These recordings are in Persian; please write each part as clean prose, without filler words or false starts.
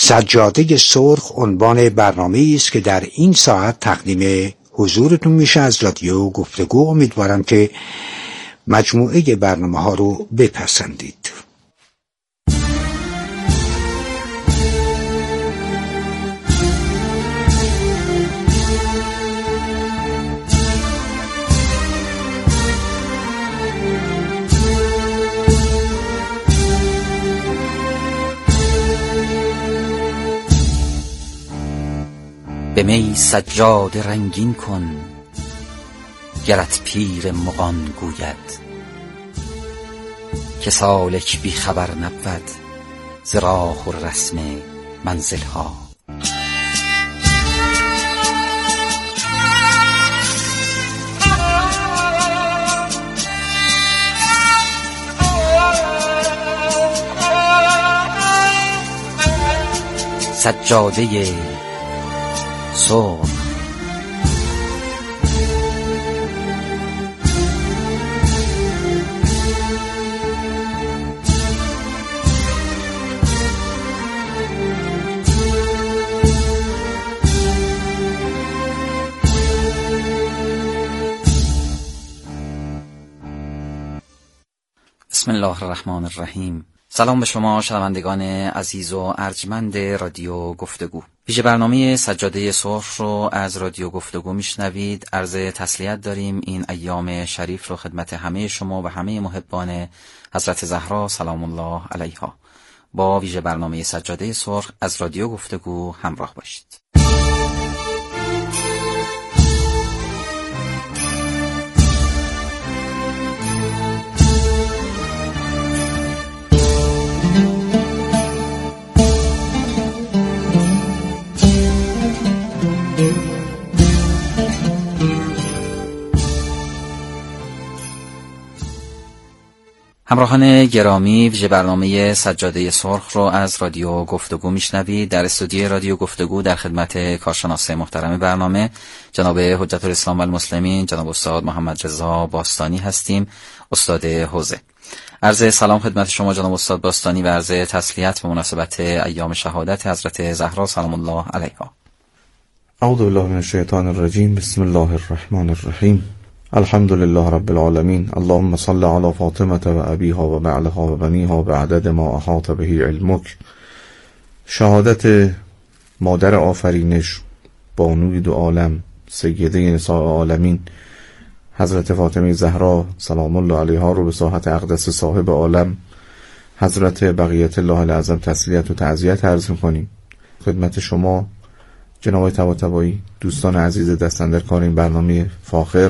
سجاده سرخ عنوان برنامه‌ای است که در این ساعت تقدیم حضورتون میشه از رادیو گفتگو. امیدوارم که مجموعه برنامه‌ها رو بپسندید. به می سجاده رنگین کن گرت پیر مغان گوید، که سالک بی خبر نبود ز راه و رسم منزل ها. سجاده سرخ. بسم الله الرحمن الرحیم. سلام به شما شنوندگان عزیز و ارجمند رادیو گفتگو. ویژه برنامه سجاده سرخ رو از رادیو گفتگو میشنوید. عرض تسلیت داریم این ایام شریف رو خدمت همه شما و همه محبان حضرت زهرا سلام الله علیها. با ویژه برنامه سجاده سرخ از رادیو گفتگو همراه باشید. همراهان گرامی، ویژه برنامه سجاده سرخ رو از رادیو گفتگو میشنوید. در استودیوی رادیو گفتگو در خدمت کارشناس محترم برنامه جناب حجت الاسلام و المسلمین جناب استاد محمد رضا باستانی هستیم، استاد حوزه. عرض سلام خدمت شما جناب استاد باستانی و عرض تسلیت به مناسبت ایام شهادت حضرت زهرا سلام الله علیها. اعوذ بالله من الشیطان الرجیم. بسم الله الرحمن الرحیم. الحمد لله رب العالمین. اللهم صل علی فاطمه و ابیها و بعلها و بنیها بعدد ما احاط به علمک. شهادت مادر آفرینش، بانوی دو عالم، سیده نساء عالمین حضرت فاطمه زهرا سلام الله علیها رو به ساحت اقدس صاحب عالم حضرت بقیت الله الاعظم تسلیت و تعزیت عرض می‌کنیم. خدمت شما جناب طباطبایی، دوستان عزیز دستاندرکار این برنامه فاخر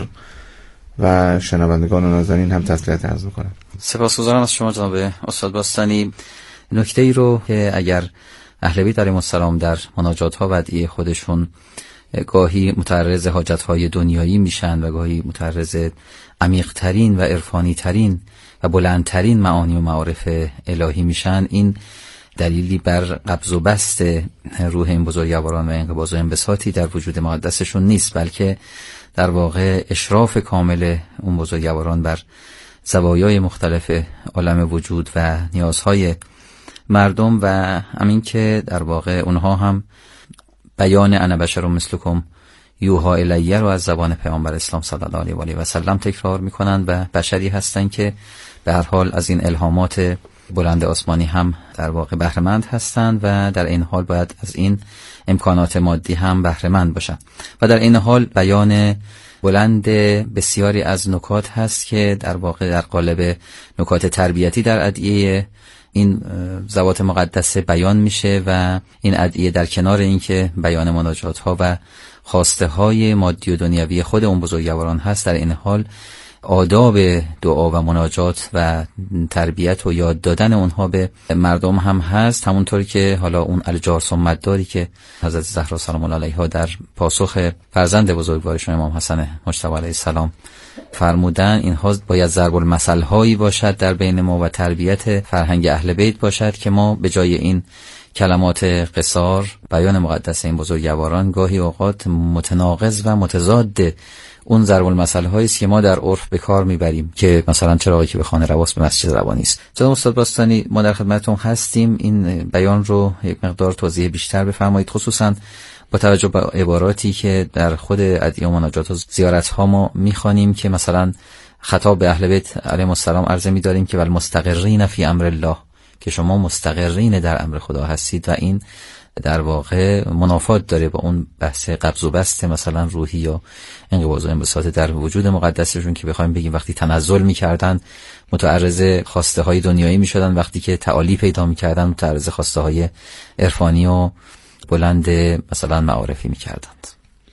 و شنوندگان نازنین هم تسلیت عرض می‌کنم. سپاسگزارم از شما جناب استاد باستانی. نکته ای رو که اگر اهل بیت علیهم السلام در مناجات‌ها و ادعیه خودشون گاهی متعرض حاجت‌های دنیایی میشن و گاهی متعرض عمیق‌ترین و عرفانی‌ترین و بلندترین معانی و معارف الهی میشن، این دلیلی بر قبض و بست روح این بزرگواران و انقباض و انبساطی در وجود مقدسشون نیست، بلکه در واقع اشراف کامل اون بزرگواران بر زوایای مختلف عالم وجود و نیازهای مردم و همین که در واقع اونها هم بیان انا بشر مثلکم یوحی الیه رو از زبان پیامبر اسلام صلی الله علیه و آله و سلم تکرار میکنند و بشری هستند که به هر حال از این الهامات بلند آسمانی هم در واقع بهره‌مند هستند و در این حال باید از این امکانات مادی هم بهره‌مند باشند و در این حال بیان بلند بسیاری از نکات هست که در واقع در قالب نکات تربیتی در ادعیه این ذوات مقدسه بیان میشه و این ادعیه در کنار اینکه بیان مناجات ها و خواسته های مادی و دنیوی خود اون بزرگواران هست، در این حال آداب دعا و مناجات و تربیت و یاد دادن اونها به مردم هم هست، همونطور که حالا اون الجار ثم داری که حضرت زهرا سلام الله علیها در پاسخ فرزند بزرگوارشون امام حسن مجتبی علیه السلام فرمودن، اینها باید ضرب المثل هایی باشد در بین ما و تربیت فرهنگ اهل بیت باشد که ما به جای این کلمات قصار، بیان مقدس این بزرگواران گاهی اوقات متناقض و متضاد اون ضرب المثل هایی است که ما در عرف به کار میبریم، که مثلا چراغی که به خانه رواست به مسجد روانی است. جناب استاد باستانی، ما در خدمتتون هستیم. این بیان رو یک مقدار توضیح بیشتر بفرمایید، خصوصا با توجه به عباراتی که در خود ادعیه و مناجات و زیارت ها ما میخوانیم که مثلا خطاب به اهل بیت علیهم السلام عرضه می‌داریم که والمستقرین فی امر الله، که شما مستقرین در امر خدا هستید، و این در واقع منافات داره با اون بحث قبض و بسط مثلا روحی یا انقباض و انبساط در وجود مقدسشون، که بخوایم بگیم وقتی تنزل می‌کردن متعرض خواسته های دنیایی می‌شدن، وقتی که تعالی پیدا می‌کردن متعرض خواسته های عرفانی و بلند مثلا معارفی می‌کردند.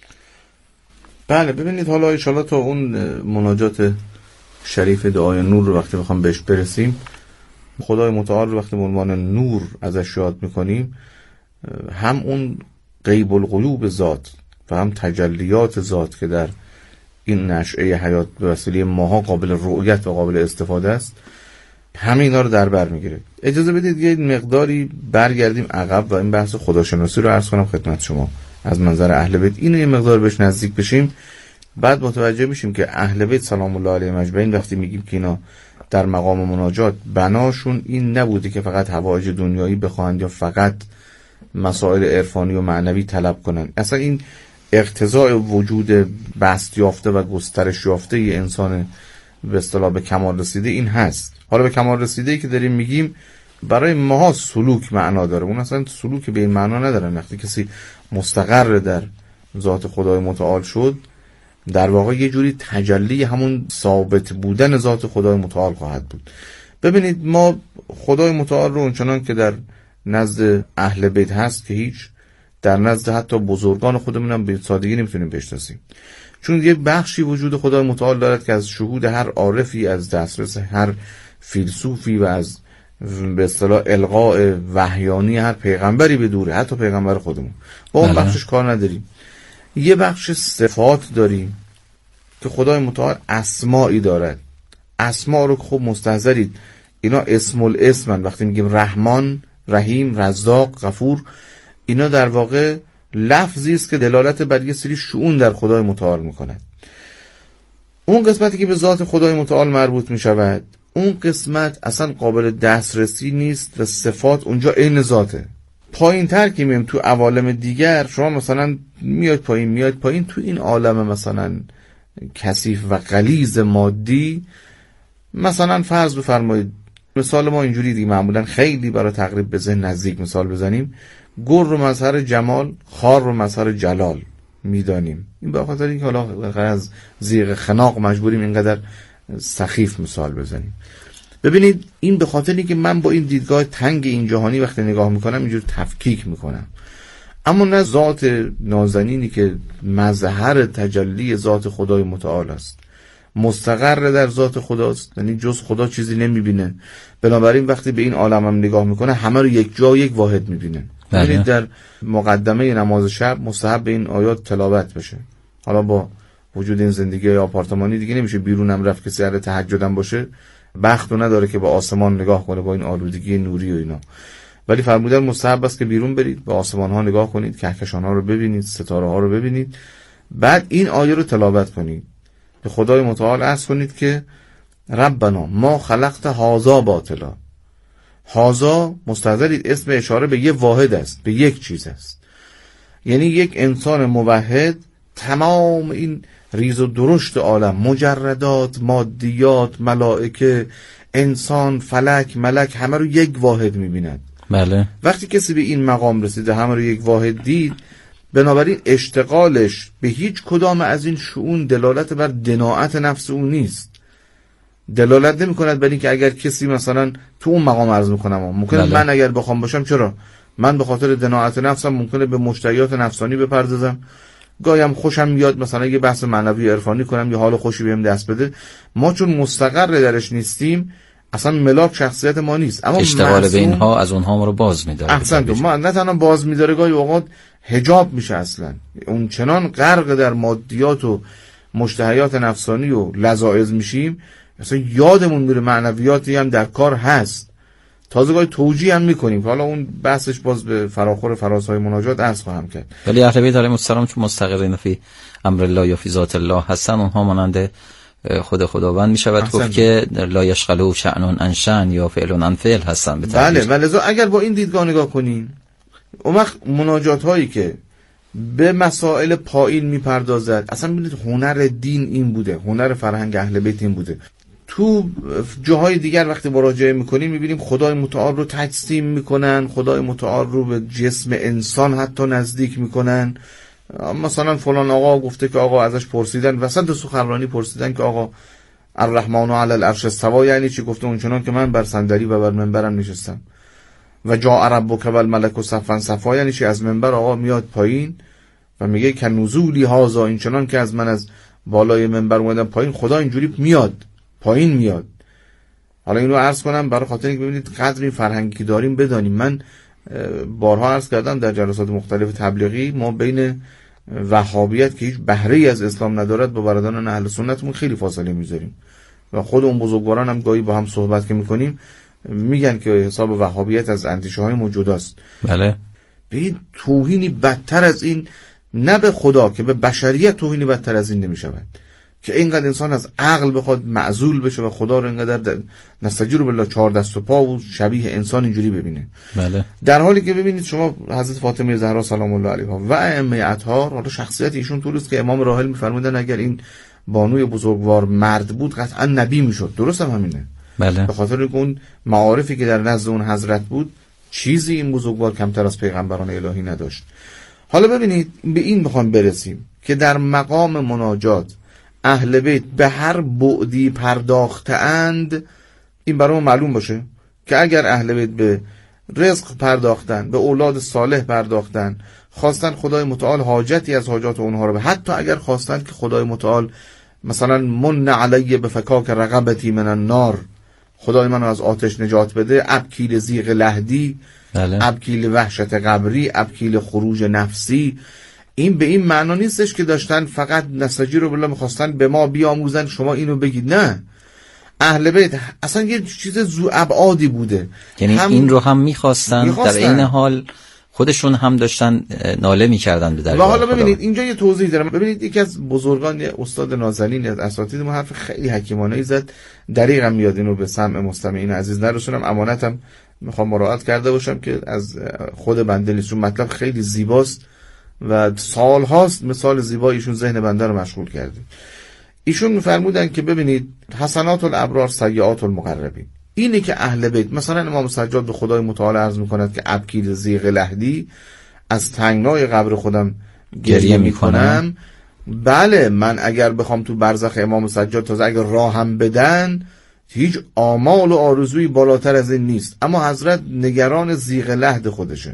بله، ببینید حالا ان شاءالله تا اون مناجات شریف دعای نور رو وقتی بخوام بهش برسیم، خدای متعال رو وقتی به عنوان نور ازش یاد میکنیم، هم اون غیب القلوب ذات و هم تجلیات ذات که در این نشأه حیات به وسیله ماها قابل رؤیت و قابل استفاده است، همه اینا رو در بر میگیره. اجازه بدید یه مقداری برگردیم عقب و این بحث خداشناسی رو عرض کنم خدمت شما از منظر اهل بیت. اینو یه مقدار بهش نزدیک بشیم، بعد متوجه میشیم که اهل بیت سلام الله علیهم اجمعین وقتی میگیم که اینا در مقام مناجات بناشون این نبوده که فقط حوائج دنیایی بخواهند یا فقط مسائل عرفانی و معنوی طلب کنند. اصلا این اقتضاء وجود بسط یافته و گسترش یافته ی انسان به اصطلاح به کمال رسیده این هست. حالا به کمال رسیده ای که داریم میگیم برای ماها سلوک معنا داره، اون اصلا سلوک به این معنا نداره. وقتی کسی مستقر در ذات خدای متعال شد، در واقع یه جوری تجلی همون ثابت بودن ذات خدای متعال خواهد بود. ببینید ما خدای متعال رو اونچنان که در نزد اهل بیت هست که هیچ، در نزد حتی بزرگان خودمون هم به سادگی نمیتونیم بشناسیم، چون یه بخشی وجود خدای متعال دارد که از شهود هر عارفی، از دسترس هر فیلسوفی و از به اصطلاح القاء وحیانی هر پیغمبری به دوره، حتی پیغمبر خودمون. با اون بخشش کار نداریم. یه بخش صفات داریم که خدای متعال اسمائی دارد. اسما رو خوب مستحضرید، اینا اسم الاسمن. وقتی میگیم رحمان، رحیم، رزاق، غفور، اینا در واقع لفظی است که دلالت بر یه سری شؤون در خدای متعال میکند. اون قسمتی که به ذات خدای متعال مربوط میشود، اون قسمت اصلا قابل دسترسی نیست و صفات اونجا عین ذاته. پایین تر که میم تو عوالم دیگر، شما مثلا میاد پایین تو این عالم مثلا کثیف و غلیظ مادی، مثلا فرض بفرمایید مثال ما اینجوری دیگه معمولا خیلی برای تقریب به ذهن نزدیک مثال بزنیم، گل رو مظهر جمال، خار رو مظهر جلال میدانیم. این به خاطر اینکه حالا از زیغ خناق مجبوریم اینقدر سخیف مثال بزنیم. ببینید این به خاطر اینکه من با این دیدگاه تنگ این جهانی وقتی نگاه میکنم اینجور تفکیک میکنم، اما نه ذات نازنینی که مظهر تجلی ذات خدای متعال است، مستقر در ذات خداست، یعنی جز خدا چیزی نمیبینه. بنابراین وقتی به این عالم هم نگاه میکنه همه رو یک جا یک واحد میبینه. ببینید در مقدمه نماز شب مستحب به این آیات تلاوت بشه. حالا با وجود این زندگی آپارتمانی دیگه نمیشه بیرونم رفت، کسی اهل تهجدم باشه بختو نداره که با آسمان نگاه کنه با این آلودگی نوری و اینا، ولی فرمودن مستحب است که بیرون برید، به آسمان ها نگاه کنید، کهکشان ها رو ببینید، ستاره ها رو ببینید، بعد این آیه رو تلاوت کنید، به خدای متعال عرض کنید که ربنا ما خلقت هذا باطلا. هذا مستحضرید اسم اشاره به یه واحد است، به یک چیز است. یعنی یک انسان موحد تمام این ریز و درشت عالم، مجردات، مادیات، ملائکه، انسان، فلک، ملک، همه رو یک واحد می‌بیند. بله. وقتی کسی به این مقام رسیده، همه رو یک واحد دید، بنابراین اشتغالش به هیچ کدام از این شؤون دلالت بر دناعت نفس اون نیست. دلالت نمی کند بر این که اگر کسی مثلا تو اون مقام عرض میکنم ممکنه من اگر بخوام باشم، چرا؟ من به خاطر دناعت نفسم ممکنه به مشتهیات نفسانی بپردازم، گایم خوشم میاد مثلا یه بحث معنوی عرفانی کنم، یه حال خوشی بهم دست بده. ما چون مستقر درش نیستیم اصلا ملاک شخصیت ما نیست. اما اشتغال به اینها از اونها ما رو باز می‌داره. احسنت. ما نه تنها باز می‌داره، گاهی اوقات حجاب میشه. اصلا اون چنان غرق در مادیات و مشتهیات نفسانی و لذایذ میشیم اصلا یادمون میره معنویاتی هم در کار هست. تازه گاهی توجیه هم میکنیم که حالا اون بحثش باز به فراخور فرازهای مناجات عرض خواهم کرد. ولی اهل بیت علیهم السلام چون مستقرین فی امر الله یا فی ذات الله هستن، اونها مانند خود خداوند میشود گفت که لا یشغلوا شأن عن شأن یا فعل عن فعل هستن. بله، ولذا اگر با این دیدگاه نگاه کنیم، اون وقت مناجات هایی که به مسائل پایین میپردازد، اصلا ببینید هنر دین این بوده، هنر فرهنگ اهل بیت این بوده. تو جاهای دیگر وقتی مراجعه میکنیم میبینیم خدای متعال رو تجسیم میکنن، خدای متعال رو به جسم انسان حتی نزدیک میکنن. مثلا فلان آقا گفته که آقا ازش پرسیدن وسط سخنرانی پرسیدن که آقا الرحمن علی العرش استوى یعنی چی؟ گفته اونچنان که من بر صندلی و بر منبرم نشستم. و جاء ربک والملک صفا صفا یعنی چی؟ از منبر آقا میاد پایین و میگه که نزولی هذا، اینچنان که از من از بالای منبر اومدم پایین، خدا اینجوری میاد پایین میاد. حالا اینو عرض کنم برای خاطر اینکه ببینید قدر این فرهنگی که داریم بدانیم. من بارها عرض کردم در جلسات مختلف تبلیغی، ما بین وهابیت که هیچ بهره‌ای از اسلام ندارد با برادران اهل سنتمون خیلی فاصله میذاریم و خود اون بزرگواران هم گاهی با هم صحبت که میکنیم میگن که حساب وهابیت از اندیشه های موجوداست. بله، به توهینی بدتر از این، نه به خدا که به بشریت توهینی بدتر از این نمیشود که اینقدر انسان از عقل بخواد معزول بشه و خدا رو اینقدر نستجیر بالله 4 دست و پا و شبیه انسان اینجوری ببینه. بله. در حالی که ببینید شما حضرت فاطمه زهرا سلام الله علیها و ائمه اطهار، حالا شخصیت ایشون طوریست که امام راحل میفرمودن اگر این بانوی بزرگوار مرد بود قطعا نبی میشد. درست هم همینه. بله. به خاطر اینکه اون معارفی که در نزد اون حضرت بود چیزی این بزرگوار کمتر از پیغمبران الهی نداشت. حالا ببینید به این میخوام برسیم که در مقام مناجات اهل بیت به هر بعدی پرداختند. این برای ما معلوم باشه که اگر اهل بیت به رزق پرداختن، به اولاد صالح پرداختن، خواستن خدای متعال حاجتی از حاجات اونها رو، حتی اگر خواستن که خدای متعال مثلا من علی بفکاک رقبتی من النار، خدای منو از آتش نجات بده، ابکیل زیغ لحدی، ابکیل وحشت قبری، ابکیل خروج نفسی، این به این معنا نیستش که داشتن فقط نستجیر بالله میخواستن به ما بیاموزن شما اینو بگید. نه، اهل بیت اصلا یه چیز ذو ابعادی بوده، یعنی این رو هم میخواستن در این حال خودشون هم داشتن ناله میکردن به درگاه. و حالا ببینید اینجا یه توضیح دارم. ببینید یکی از بزرگان، استاد نازنین از اساتید ما، حرف خیلی حکیمانه‌ای زد، دقیقاً میاد اینو به سمع مستمعین عزیز نرسونم، امانتم میخوام مراعات کرده باشم که از خود بنده نیست، چون مطلب خیلی زیباست و سال هاست مثال زیبایی ایشون ذهن بنده رو مشغول کرده. ایشون میفرمودن که ببینید حسنات الابرار سیئات المقربین، اینه که اهل بیت مثلا امام سجاد به خدای متعال عرض میکند که ابکیل زیغ لحدی، از تنگنای قبر خودم گریه میکنم. بله، من اگر بخوام تو برزخ امام سجاد تازه اگر راهم بدن هیچ آمال و آرزویی بالاتر از این نیست، اما حضرت نگران زیغ لحد خودشه.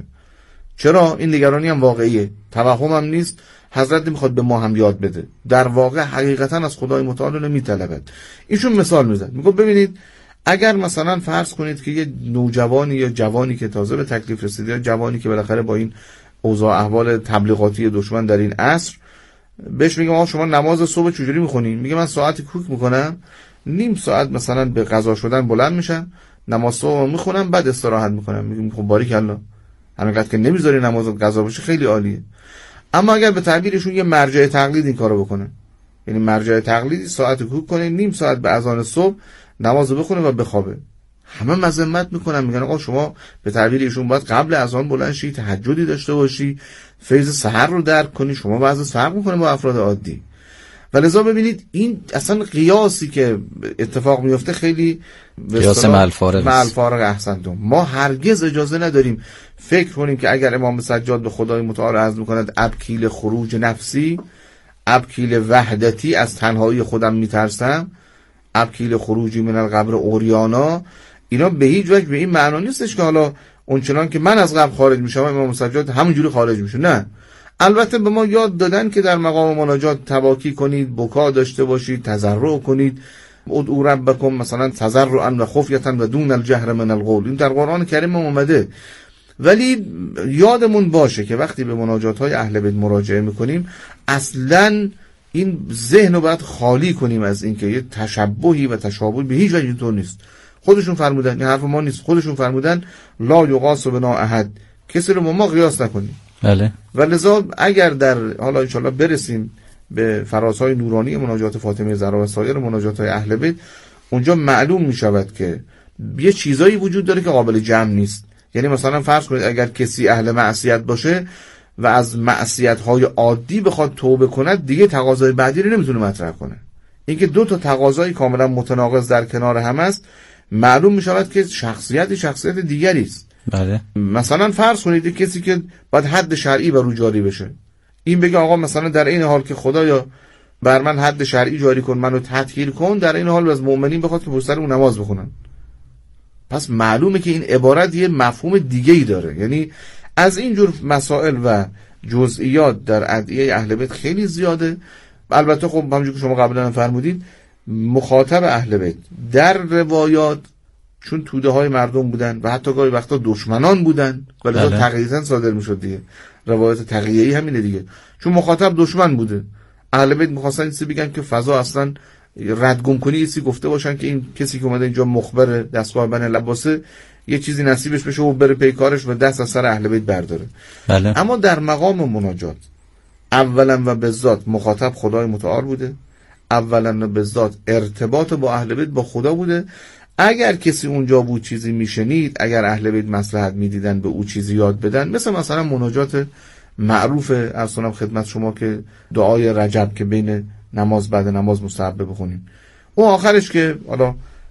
چرا؟ این نگرانی هم واقعیه، توهم هم نیست. حضرت میخواد به ما هم یاد بده، در واقع حقیقتا از خدای متعال نمیطلبد. ایشون مثال میزد، میگه ببینید اگر مثلا فرض کنید که یه نوجوانی یا جوانی که تازه به تکلیف رسیده یا جوانی که بالاخره با این اوضاع احوال تبلیغاتی دشمن در این عصر بهش میگم آقا شما نماز صبح چجوری میخونین؟ میگه من ساعتی کوک میکنم، نیم ساعت مثلا به قضا شدن بلند میشم، نماز صبح میخونم، بعد استراحت میکنم. میگم خب باریکالله، همینقدر که نمیذاری نماز قضا بشه خیلی عالیه. اما اگر به تعبیرشون یه مرجع تقلید این کارو بکنه، یعنی مرجع تقلیدی ساعت کوک کنه، نیم ساعت به اذان صبح نماز بخونه و بخوابه، همه مذمت میکنن، میگن آقا شما به تعبیر ایشون باید قبل اذان بلند شی، تهجدی داشته باشی، فیض سحر رو درک کنی. شما بعضی فرق میکنه با افراد عادی. ولذا ببینید این اصلا قیاسی که اتفاق میفته خیلی قیاس معالفارق احسنتم. ما هرگز اجازه نداریم فکر کنیم که اگر امام سجاد به خدای متعال عرض میکند ابکیل خروج نفسی، ابکیل وحدتی، از تنهایی خودم میترسم، ابکیل خروجی من القبر اوریانا، اینا به هیچ وجه به این معنا نیستش که حالا اونچنان که من از قبر خارج میشم امام سجاد همونجوری خارج میشه. نه، البته به ما یاد دادن که در مقام مناجات تواکی کنید، بکا داشته باشید، تضرع کنید، ادعوا ربکم مثلا تضرعا و خفیه و دون الجهر من القول، این در قرآن کریم اومده. ولی یادمون باشه که وقتی به مناجات های اهل بیت مراجعه میکنیم اصلاً این ذهن رو باید خالی کنیم از اینکه یه تشبهی و تشابهی به هیچ وجه اینطور نیست. خودشون فرمودن، این حرف ما نیست، خودشون فرمودن لا یقاس بنا احد، کسی رو ما قیاس نکنیم. بله. و لذا اگر در حالا ان شاءالله برسیم به فرازهای نورانی مناجات فاطمه زهرا و سایر مناجات‌های اهل بیت، اونجا معلوم می شود که یه چیزایی وجود داره که قابل جمع نیست. یعنی مثلا فرض کنید اگر کسی اهل معصیت باشه و از معصیت‌های عادی بخواد توبه کند، دیگه تقاضای بعدی رو نمیتونه مطرح کنه. اینکه دو تا تقاضای کاملا متناقض در کنار هم است، معلوم می شود که شخصیت دیگری است. بله. مثلا فرض کنید کسی که باید حد شرعی بر او جاری بشه، این بگه آقا مثلا در این حال که خدایا بر من حد شرعی جاری کن، منو تطهیر کن، در این حال از مؤمنین بخواد که بستر اون نماز بخونن. پس معلومه که این عبارت یه مفهوم دیگه‌ای داره. یعنی از اینجور مسائل و جزئیات در ادعیه اهل بیت خیلی زیاده. البته خب همونجوری که شما قبلا فرمودید، مخاطب اهل بیت در روایات چون توده های مردم بودن و حتی گاهی وقتا دشمنان بودن، ولی تقییداً صادر میشد دیگه. روایات تقییدی همینه دیگه، چون مخاطب دشمن بوده. اهل بیت می‌خواستن چیزی بگن که فضا اصلا ردگم کنی، چیزی گفته باشن که این کسی که اومده اینجا مخبر دستگاه بن لباسه یه چیزی نصیبش بشه و بره پی کارش و دست از سر اهل بیت برداره. بله. اما در مقام مناجات اولا و بالذات مخاطب خدای متعال بوده، اولا و بالذات ارتباط با اهل بیت با خدا بوده. اگر کسی اونجا بود چیزی میشنید، اگر اهل بیت مصلحت میدیدن به او چیزی یاد بدن، مثلا مناجات معروف ارسلام خدمت شما که دعای رجب که بین نماز بعد نماز مستحب بخونیم، اون آخرش که حالا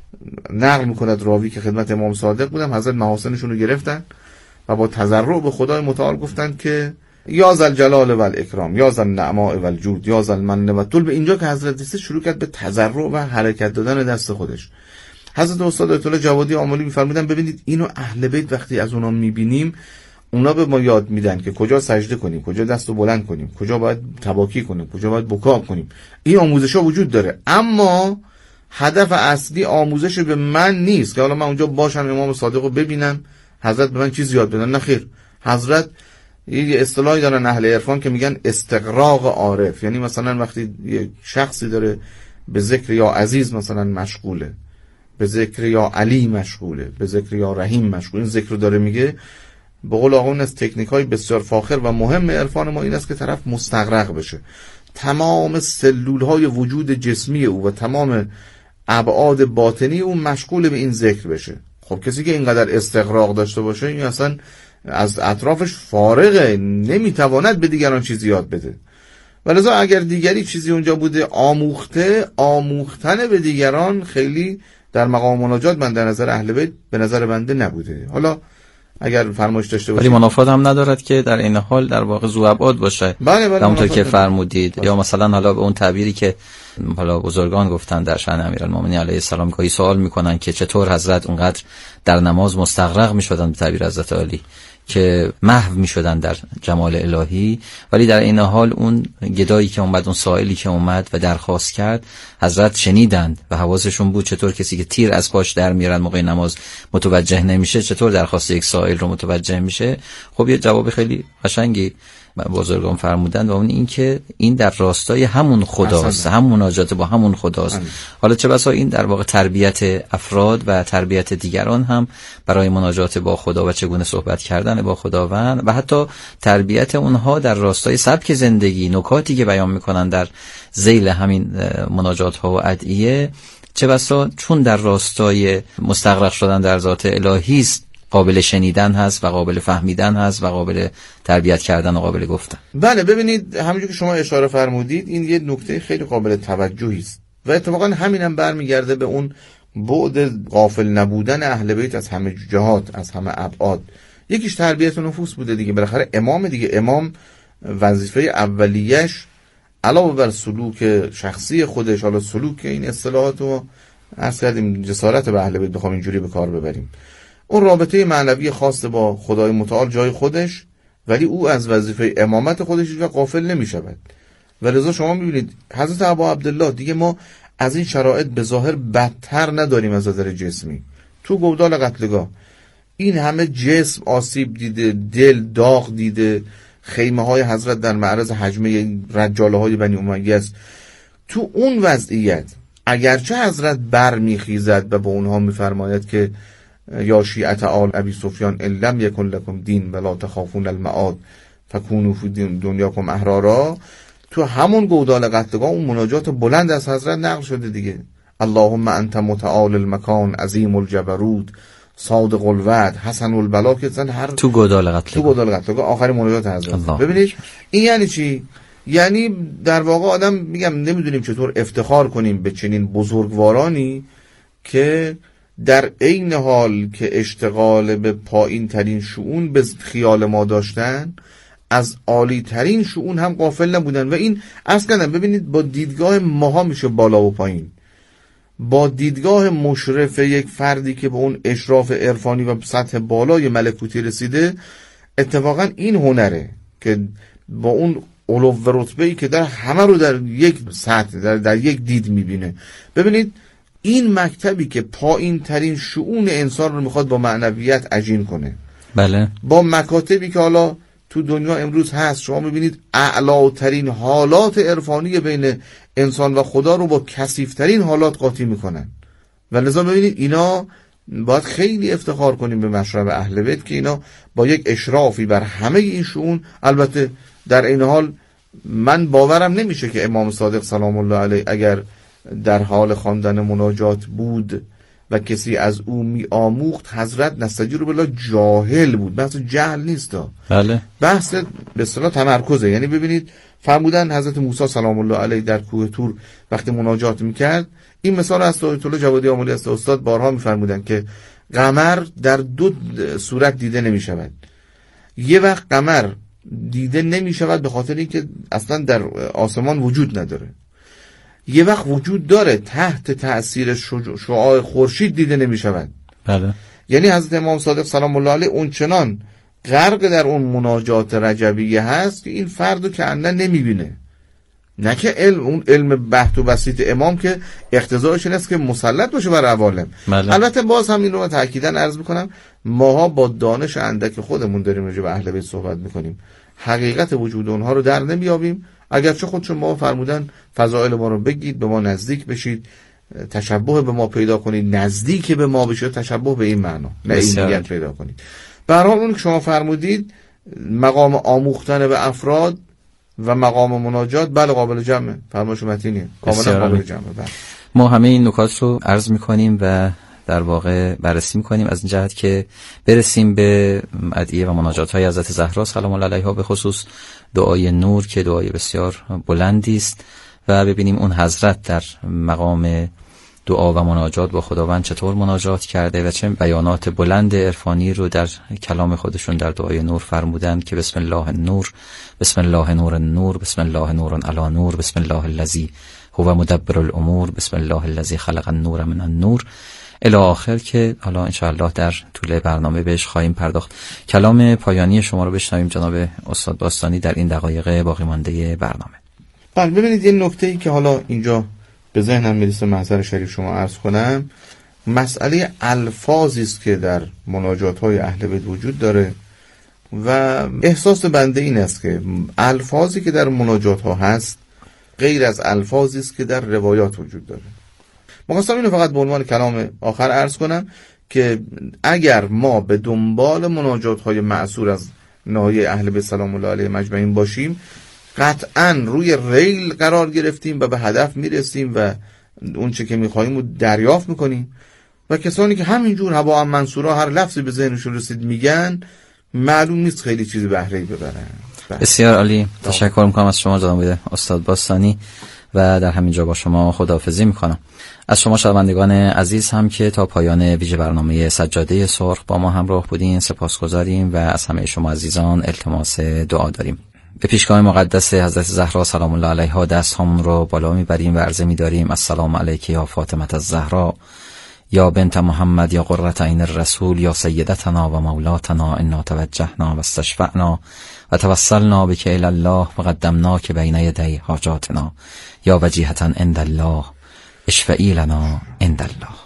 نقل میکند راوی که خدمت امام صادق بودم، حضرت محاسنشون رو گرفتن و با تضرع به خدای متعال گفتن که یا ذل جلال و الاکرام، یا ذل نعماء و الجود، یا ذل من و طول. به اینجا که حضرت رسید شروع کرد به تضرع و حرکت دادن دست خودش. حضرت استاد آیت الله جوادی آملی می‌فرمودن ببینید اینو اهل بیت وقتی از اونها می‌بینیم، اونا به ما یاد میدن که کجا سجده کنیم، کجا دستو بلند کنیم، کجا باید تباکی کنیم، کجا باید بکا کنیم. این آموزش‌ها وجود داره، اما هدف اصلی آموزش به من نیست که حالا من اونجا باشم امام صادق رو ببینم حضرت به من چیز یاد بدن. نه خیر، حضرت یه اصطلاحی دارن اهل عرفان که میگن استغراق عارف. یعنی مثلا وقتی یه شخصی داره به ذکر یا عزیز مثلا مشغوله، به ذکر یا علی مشغوله، به ذکر یا رحیم مشغول، این ذکر رو داره میگه، به قول آقا از تکنیک‌های بسیار فاخر و مهم عرفان ما این است که طرف مستغرق بشه، تمام سلول‌های وجود جسمی او و تمام ابعاد باطنی او مشغول به این ذکر بشه. خب کسی که اینقدر استغراق داشته باشه، این اصلا از اطرافش فارغه، نمیتواند به دیگران چیزی یاد بده. ولذا اگر دیگری چیزی اونجا بوده آموختن به دیگران خیلی در مقام مناجات من در نظر اهل بیت به نظر بنده نبوده. حالا اگر فرمایش داشته باشید، ولی منافات هم ندارد که در این حال در واقع ذوابعاد باشه. بله همونطور که فرمودید. یا مثلا حالا به اون تعبیری که حالا بزرگان گفتن در شأن امیرالمومنین علیه السلام، گاهی سوال میکنن که چطور حضرت اونقدر در نماز مستغرق میشدن به تعبیر حضرت علی که محو میشدن در جمال الهی، ولی در این حال اون گدایی که اومد، اون سائلی که اومد و درخواست کرد، حضرت شنیدند و حواسشون بود. چطور کسی که تیر از پاش در میارن موقع نماز متوجه نمیشه، چطور درخواست یک سائل رو متوجه میشه؟ خب یه جواب خیلی قشنگی بزرگان فرمودن و اون این که این در راستای همون خداست، همون مناجات با همون خداست. حالا چه بسا این در واقع تربیت افراد و تربیت دیگران هم برای مناجات با خدا و چگونه صحبت کردن با خداوند و حتی تربیت اونها در راستای سبک زندگی، نکاتی که بیان میکنن در ذیل همین مناجات ها و ادعیه، چه بسا چون در راستای مستغرق شدن در ذات الهی است، قابل شنیدن هست و قابل فهمیدن هست و قابل تربیت کردن و قابل گفتن. بله ببینید همونجور که شما اشاره فرمودید، این یه نکته خیلی قابل توجهی است و اتفاقا همینم برمیگرده به اون بعد غافل نبودن اهل بیت از همه جهات، از همه ابعاد. یکیش تربیت نفوس بوده دیگه، بالاخره امام دیگه، امام وظیفه اولیه‌اش علاوه بر سلوک شخصی خودش، حالا سلوک این اصطلاحات رو عرض کردیم جسارت به اهل بیت بخوام اینجوری به کار ببریم، اون رابطه معنوی خاص با خدای متعال جای خودش، ولی او از وظیفه امامت خودش و غافل نمی شود. ولذا شما میبینید حضرت ابا عبدالله دیگه ما از این شرایط به ظاهر بدتر نداریم از نظر جسمی. تو گودال قتلگاه این همه جسم آسیب دیده، دل داغ دیده، خیمه های حضرت در معرض هجمه رجاله های بنی امیه است. تو اون وضعیت اگرچه حضرت برمیخیزد و به اونها میفرماید که یا شیعت آل ابی سفیان ان لم یکن لکم دین ولا تخافون المعاد فکونوا فی دنیاکم احرارا، تو همون گودال قتلگاه اون مناجات بلند از حضرت نقل شده دیگه. اللهم انت متعال المکان عظیم الجبروت صادق الوعد حسن البلا، که هر تو گودال قتلگاه آخری مناجات حضرت. ببینید این یعنی چی؟ یعنی در واقع آدم میگم نمیدونیم چطور افتخار کنیم به چنین بزرگوارانی که در عین حال که اشتغال به پایین ترین شؤون به خیال ما داشتن، از عالی ترین شؤون هم غافل نبودن. و این عرض کردم ببینید با دیدگاه ماها میشه بالا و پایین، با دیدگاه مشرف یک فردی که به اون اشراف عرفانی و سطح بالای ملکوتی رسیده، اتفاقا این هنره که با اون علو و رتبه‌ای که در همه رو در یک سطح در یک دید میبینه. ببینید این مکتبی که پایین ترین شؤون انسان رو میخواد با معنویت عجین کنه، بله، با مکاتبی که حالا تو دنیا امروز هست، شما میبینید اعلاترین حالات عرفانی بین انسان و خدا رو با کثیف‌ترین حالات قاطی میکنن. و لذا ببینید اینا باید خیلی افتخار کنیم به مشرب اهل بیت که اینا با یک اشرافی بر همه این شؤون، البته در این حال من باورم نمیشه که امام صادق سلام الله علیه اگر در حال خواندن مناجات بود و کسی از او می آموخت، حضرت نستجیر بالله جاهل بود. بحث جهل نیست، بله، بحث به اصطلاح تمرکزه. یعنی ببینید فرمودن حضرت موسی سلام الله علیه در کوه طور وقتی مناجات میکرد، این مثال از آیت الله جوادی آملی است استاد بارها میفرمودن که قمر در دو صورت دیده نمیشود. یه وقت قمر دیده نمیشود به خاطر اینکه اصلا در آسمان وجود نداره، یه وقت وجود داره تحت تأثیر شعاع خورشید دیده نمی شود. بله. یعنی حضرت امام صادق سلام الله علیه اون چنان غرق در اون مناجات رجبیه هست که این فردو که اندن نمی بینه. نه که اون علم بحت و بسیط امام که اقتضایش این است که مسلط باشه بر عوالم. بله. البته باز هم این رو تأکیداً عرض میکنم، ماها با دانش اندک خودمون داریم راجع به اهل بیت صحبت میکنیم، حقیقت وجود اونها رو در نمیابیم. اگرچه خودشون ما فرمودن فضائل ما رو بگید، به ما نزدیک بشید، تشبه به ما پیدا کنید، نزدیک به ما بشید، تشبه به این معنا، نه این دیگر پیدا کنید. به هر حال اون که شما فرمودید مقام آموختن به افراد و مقام مناجات بله قابل جمعه، فرمایش متینیه، کاملا قابل جمعه. ما همه این نکات رو عرض می‌کنیم و در واقع بررسی می‌کنیم از این جهت که برسیم به ادعیه و مناجات‌های حضرت زهرا سلام الله علیها، به خصوص دعای نور که دعای بسیار بلندی است و ببینیم اون حضرت در مقام دعا و مناجات با خداوند چطور مناجات کرده و چه بیانات بلند عرفانی رو در کلام خودشون در دعای نور فرمودند که بسم الله النور، بسم الله نور النور، بسم الله نور علی نور، بسم الله الذی هو مدبر الامور، بسم الله الذی خلق النور من النور الی آخر، که حالا انشاءالله در طول برنامه بهش خواهیم پرداخت. کلام پایانی شما رو بشنویم جناب استاد باستانی در این دقایق باقی مانده برنامه. بله ببینید یه نکته‌ای که حالا اینجا به ذهنم میرسه محضر شریف شما عرض کنم، مسئله الفاظی است که در مناجات‌های اهل بیت وجود داره و احساس بنده این است که الفاظی که در مناجات‌ها هست غیر از الفاظی است که در روایات وجود داره. مقصدم اینو فقط به عنوان کلام آخر عرض کنم که اگر ما به دنبال مناجات‌های معصور از ناحیه اهل بیت سلام الله علیهم اجمعین باشیم، قطعاً روی ریل قرار گرفتیم و به هدف میرسیم و اون چه که میخواییم رو دریافت میکنیم. و کسانی که همینجور هوا هم منصورا هر لفظی به ذهنشون رسید میگن، معلوم نیست خیلی چیزی بهره‌ای ببرن. بسیار عالی، تشکر میکنم از شما جناب استاد باستانی و در همینجا با شما خداحافظی میکنم. از شما شنوندگان عزیز هم که تا پایان ویژه برنامه سجاده سرخ با ما همراه بودین سپاسگزاریم و از همه شما عزیزان التماس دعا داریم. به پیشگاه مقدس حضرت زهرا سلام الله علیها دست همون رو بالا میبریم و عرضه میداریم السلام علیک یا فاطمه الزهرا یا بنت محمد یا قرة عین الرسول یا سیدتنا و مولاتنا، انا توجهنا و استشفعنا و توسلنا بک الی الله و قدمناک بین یدی حاجاتنا یا وجیهة عند الله اشفعی لنا عند الله.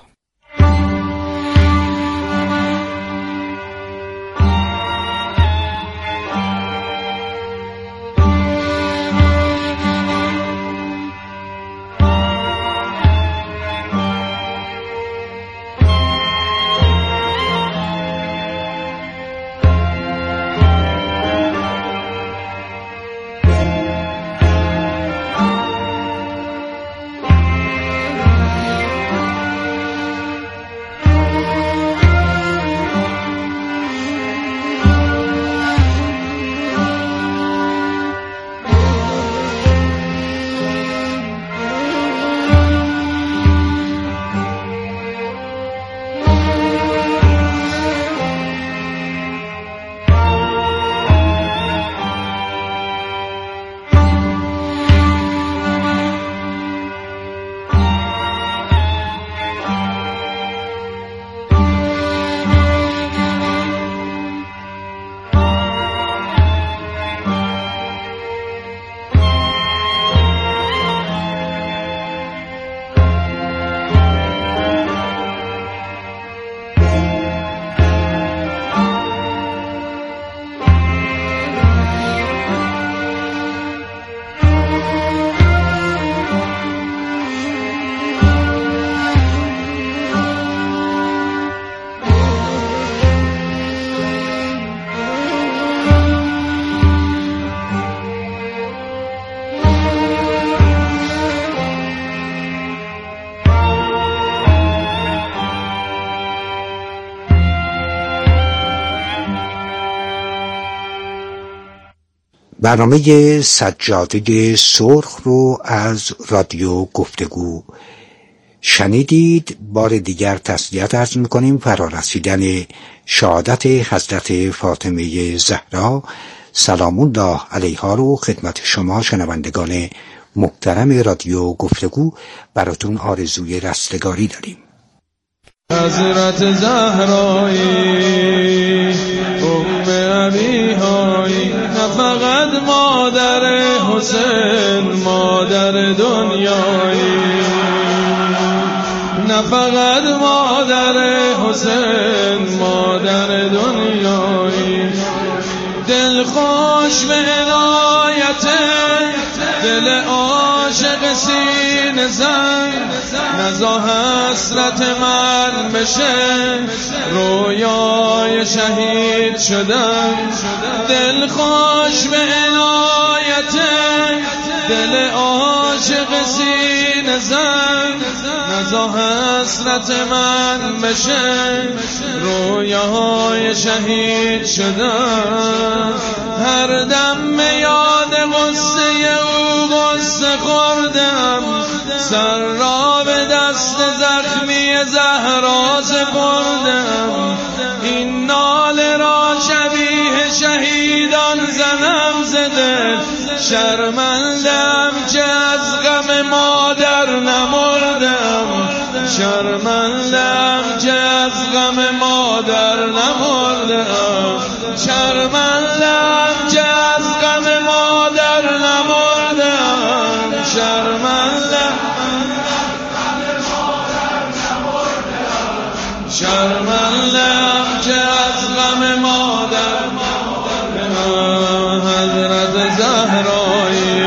برنامه سجاده سرخ رو از رادیو گفتگو شنیدید. بار دیگر تسلیت عرض می‌کنیم فرارسیدن شهادت حضرت فاطمه زهرا سلام الله علیها رو خدمت شما شنوندگان محترم رادیو گفتگو براتون آرزوی رستگاری داریم. حضرت زهرایی ام ابیهایی، نه فقط مادر حسین مادر دنیایی، نه فقط مادر حسین مادر دنیایی، دل خوش به عنایت دل عاشق سینه زن، نزا حسرت من بشه رویای شهید شدن، دل خوش به عنایت دل عاشق سینه زن، نزا حسرت من بشه رویای شهید شدن، هر دم یاد غصه او غصه خوردم، سر را به دست زخمی زهرا سپردم، این ناله را شبیه شهیدان زنم زده، شرمندم که از غم مادر نمردم، شرمندم که از غم مادر نمردم، شرمندم که از غم مادر نمردم، شرمندم که از غم مادر حضرت زهرایی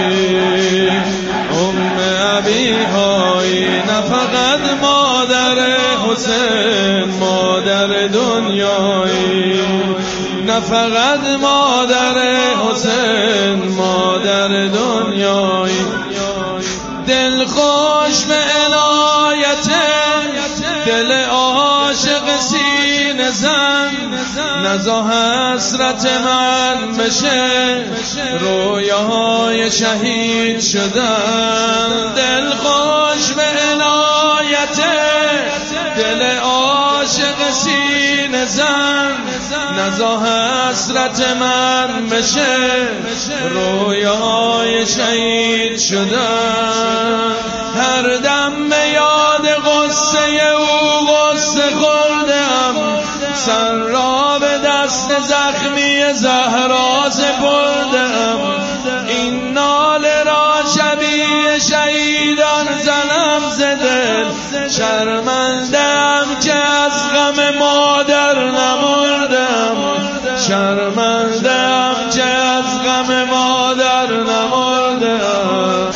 ام ابیهایی، نه فقط مادر حسین مادر دنیایی، نه فقط مادر حسین مادر دنیایی، دل خوش به عنایت دل عاشق سینه زن، نزا حسرت من بشه رویاهای شهید شدن، دل خوش به عنایت دل عاشق سینه زن، نزا حسرت من بشه رویاهای شهید شدن، هر دم یاد غصه او غصه خوردم، سر را به دست زخمی زهرا سپردم، این ناله را شبیه شهیدان زنم زده، شرمندم که از غم مادر نمردم، شرمندم که از غم مادر نمردم،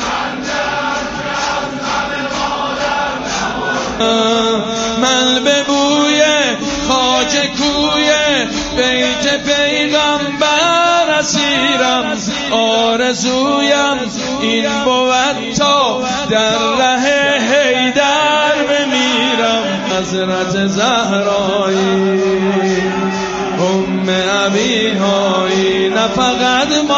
من به بوی خاک کوی بیت پیغمبر اسیرم، آرزویم این بود تا در ره حیدر بمیرم، حضرت زهرایی ام ابیهایی، نه فقط